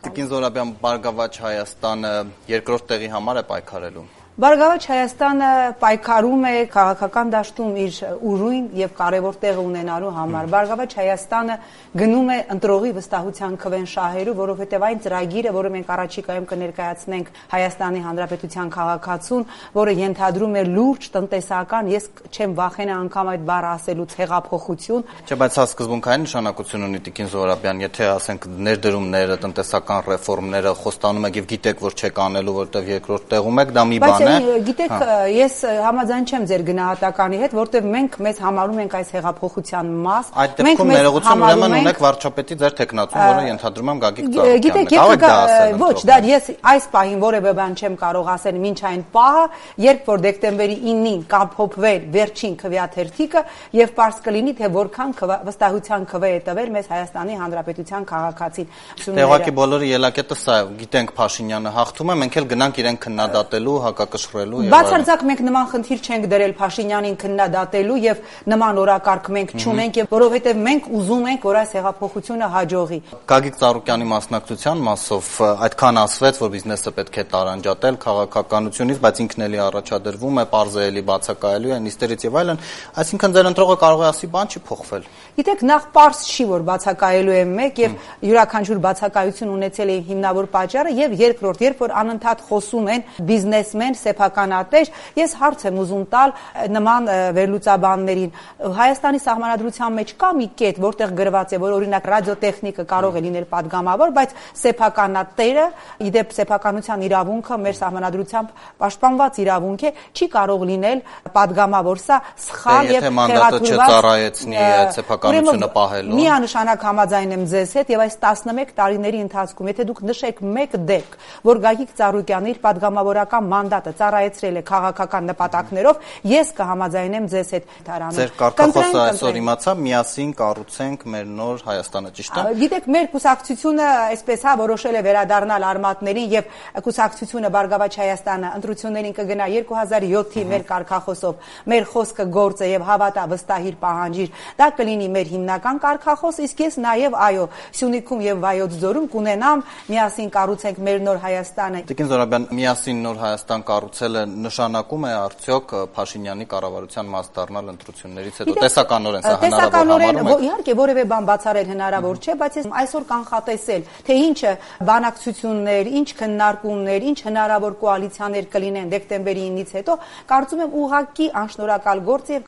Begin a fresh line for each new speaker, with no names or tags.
Տիկին Զորաբյան, Բարգավաճ Հայաստանը երկրորդ տեղի համար է պայքարելու։
Բարգավաճ Հայաստանը պայքարում է քաղաքական դաշտում իր ուրույն եւ կարեւոր տեղը ունենալու համար։ Բարգավաճ Հայաստանը գնում է ընտրողի վստահության քվեն շահերու, որովհետեւ այն ծրագիրը, որը մենք առաջիկայում կներկայացնենք Հայաստանի Հանրապետության քաղաքացուն, որը ենթադրում է լուրջ տնտեսական, ես չեմ վախենա անգամ այդ բառը ասելուց, հեղափոխություն։
Չէ, բայց սա սկզբունքային նշանակություն ունի, Տիկին Զորաբյան, եթե ասենք ներդրումները, տնտեսական ռեֆորմները խոստանում եք եւ գիտեք, որ չեք անելու, որտեւ երկրորդ տեղում եք, դա մի բան է։
Գիտեք, ես համաձայն չեմ ձեր գնահատականի հետ, որտեղ մենք մեզ համարում ենք այս հեղափոխության մաս։
Այդ դեպքում ներողություն ուրեմն ունեք վարչապետի ձեր տեխնացուն, որը ենթադրում եմ Գագիկ Ծառուկյանն է։
Ոչ, դա ես այս պահին որևէ բան չեմ կարող ասել մինչ այն պահը, երբ որ դեկտեմբերի 9-ին կապփոփվեր վերջին քվեաթերթիկը եւ պարզ կլինի, թե որքան վստահության քվե է տվել մեզ Հայաստանի Հանրապետության քաղաքացին։
Տեղակի բոլորը ելակետը սա է, գիտենք Փաշինյանը հաղթում է, մենք էլ գնանք իրեն քննադատելու, հակակշռելու եւ
բացարձակ մենք նման խնդիր չենք դրել Փաշինյանին քննադատելու եւ նման օրակարգ մենք չունենք եւ որովհետեւ մենք ուզում ենք, որ այս հեղափոխությունը հաջողի։
Գագիկ Ծառուկյանի մասնակցության մասով այդքան ասվեց, որ բիզնեսը պետք է տարանջատել քաղաքականությունից, բայց ինքն էլի առաջադրվում է, պարզելի բացակայելու է նիստերից եւ այլն, այսինքն ձեր ընտրողը կարող է ասի, բան չի փոխվել։
Գիտեք, նախ պարզ չի, որ բացակայելու է մեկ եւ յուրաքանչյուր բացակայություն ունեցել է հիմնավոր պատճառը եւ երկրորդ, երբ որ անընդհատ խոսում են բիզնեսմեն, սեփականատեր, ես հարց եմ ուզում տալ նման վերլուծաբաններին։ Հայաստանի սահմանադրության մեջ կա մի կետ, որտեղ գրված է, որ օրինակ ռադիոտեխնիկը կարող է լինել падգամավոր, բայց սեփականատերը, իդեպ սեփականության իրավունքը մեր սահմանադրությամբ պաշտպանված իրավունք է, չի կարող լինել падգամավոր, սա սխալ եւ
չծառայեցնի սեփականությունը պահելու։
Միանշանակ համաձայն եմ ձեզ հետ եւ այս 11 տարիների ընթացքում, եթե դուք նշեք մեկ դեպք, որ Գագիկ Ծառուկյանը իր падգամավորական մանդատը ծառայեցրել է քաղաքական նպատակներով, ես կհամաձայնեմ ձեզ հետ դարանում։
Ձեր կարգախոսը այսօր իմացա, միասին կառուցենք մեր նոր Հայաստանը, ճիշտ է։
Գիտեք, մեր կուսակցությունը այսպես որոշել է վերադառնալ արմատներին եւ կուսակցությունը Բարգավաճ Հայաստանը ընտրություններին կգնա 2007-ի մեր կարգախոսով։ Մեր խոսքը գործ է եւ հավատա վստահիր պահանջիր։ Դա կլինի մեր հիմնական կարգախոս, իսկ ես նաեւ այո, Սյունիքում եւ Վայոց ձորում կունենամ միասին կառուցենք մեր նոր Հայաստանը։
Տիկին Զորաբյան, միասին նոր Հայաստան կառուցելը նշանակում է արդյոք Փաշինյանի կառավարության մաս դառնալ ընտրություններից հետո տեսականորեն սա հնարավոր համարում եք։
Իհարկե որևէ բան բացառել հնարավոր չէ, բայց ես այսօր կանխատեսել, թե ինչը բանակցություններ, ինչ քննարկումներ, ինչ հնարավոր կոալիցիաներ կլինեն դեկտեմբերի 9-ից հետո, կարծում եմ ուղղակի անշնորհակալ գործ է։